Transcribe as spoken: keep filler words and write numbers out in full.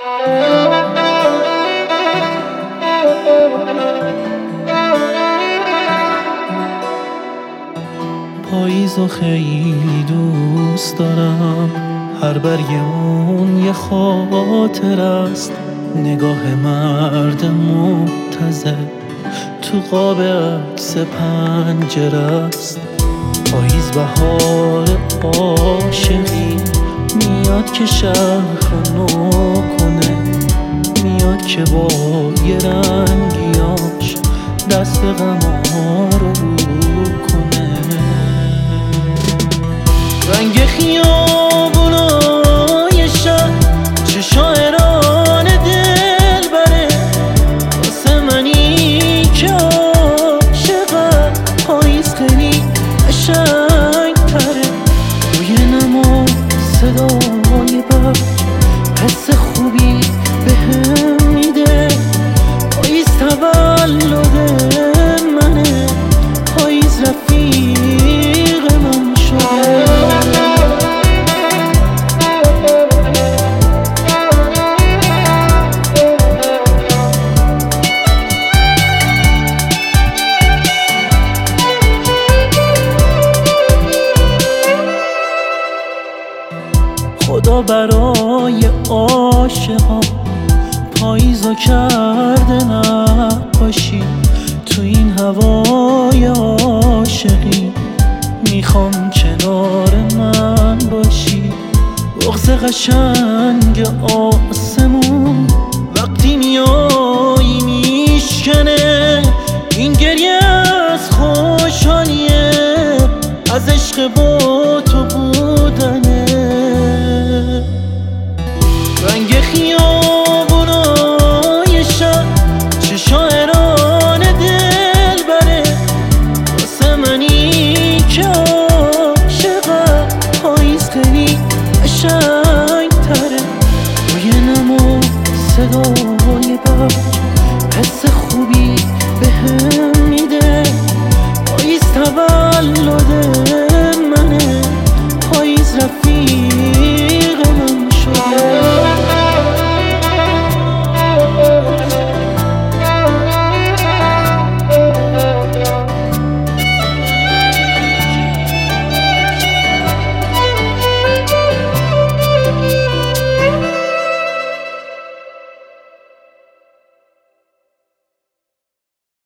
پاییزو خیلی دوست دارم، هر برگ اون یه خاطر است. نگاه مرد منتظر تو قاب عکس پنجره است. پاییز بهار عاشقی میاد که شهر نو کنه، میاد که با یه رنگیاش دست غما رو رو کنه. رنگ خیابونای شهر چه شاعران دل بره، واسه منی که عاشقم پاییز خیلی قشنگ تره. روی نما صدای برگ حس خوبی بهم میده. پاییز تولد منه، پاییز رفیق من شده. خدا برای عاشقا پاییزو کرده نباشی. تو این هوای عاشقی میخوام کنار من باشی. بغض قشنگ آسمون وقتی میایی میشکنه. این گریه از خوشحالیه، از عشق با تو بودنه. رنگ خیال